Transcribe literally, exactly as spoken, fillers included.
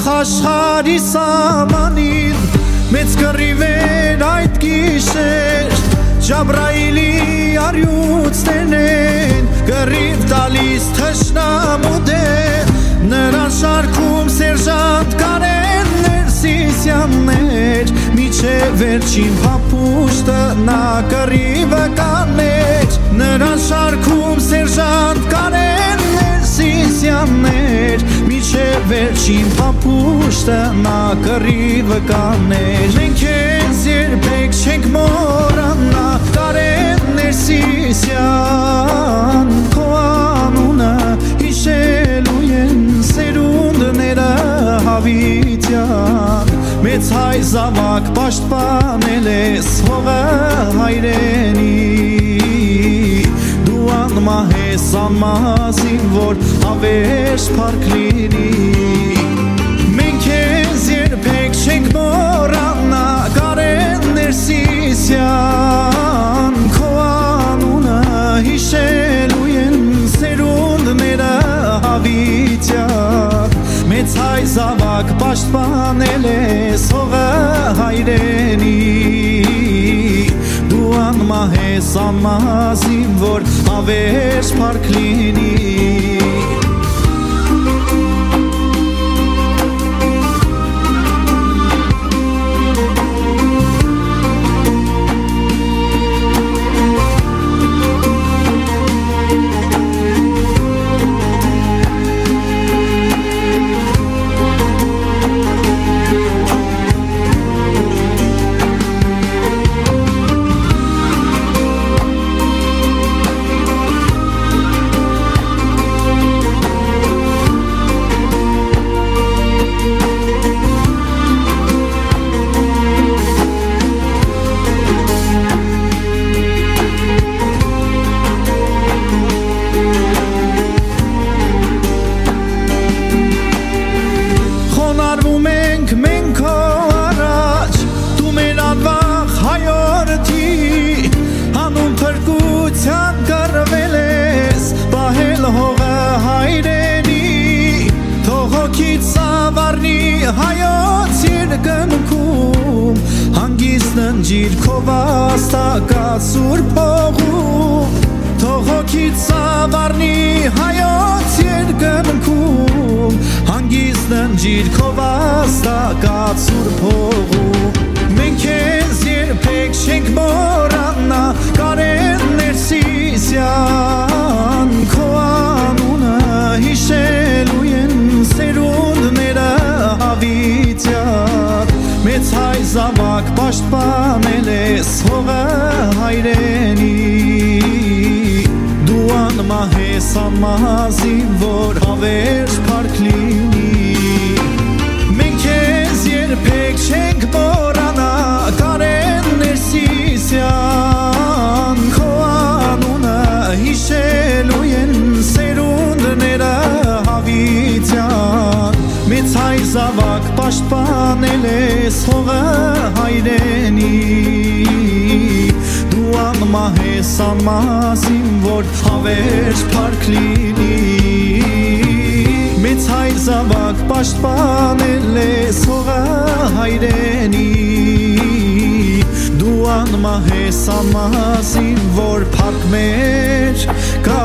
աշխարհի սամանին մեծ կռիվեր այդ գիշեր Ջաբրայիլի արյուծներն են կռիվ տալիս թշնամու դեմ նրան շարքում սերժանտ Կարեններ Սիսյաններ միջև վերջին փափուշտը նա կռիվը կաներ նրան շարքում սերժանտ Կարեններ Սիսյաններ միջև վերջին փափուշտը նա կռիվը կաներ մենք քեզ երբեք չենք մոռանա Կարեններ Սիսյան քո անունը հիշելու են սերունդները հավիտյան մեծ հայ զավակ պաշտպանել ես հողը հայրենի դու անմահ ես անմազին որ ավերջ փառք լինի մենք քեզ երբեք չենք մոռանա Կարեններ Սիսյան քո անունը հիշելու են սերունդները հավիտյան մեծ հայ զավակ պաշտպանել ես հողը հայրենի դու անմահ ես անմազին որ ավերջ փառք լինի հայոց երկնքում հանգիստ ընջիր քո վաստակած սուրբ հողում թող հոգիդ սավառնի հայոց երկնքում հանգիստ ընջիր քո վաստակած սուրբ հողում մենք քեզ երբեք չենք մոռանա Կարեններ Սիսյան քո անունը հիշելու են սերունդները հավիտյան մեծ հայ զավակ պաշտպանել ես հողը հայրենի դու անմահ ես անմազին որ ավերջ փառք լինի մենք քեզ երբեք չենք մոռանա Կարեններ Սիսյան քո անունը հիշելու են սերունդները հավիտյան մեծ հայ զավակ պաշտպանել ես հողը հայրենի դու անմահ ես անմազին որ ավերջ փառք լինի մեծ հայ զավակ պաշտպանել ես հողը հայրենի դու անմահ ես անմազին որ փառք մեր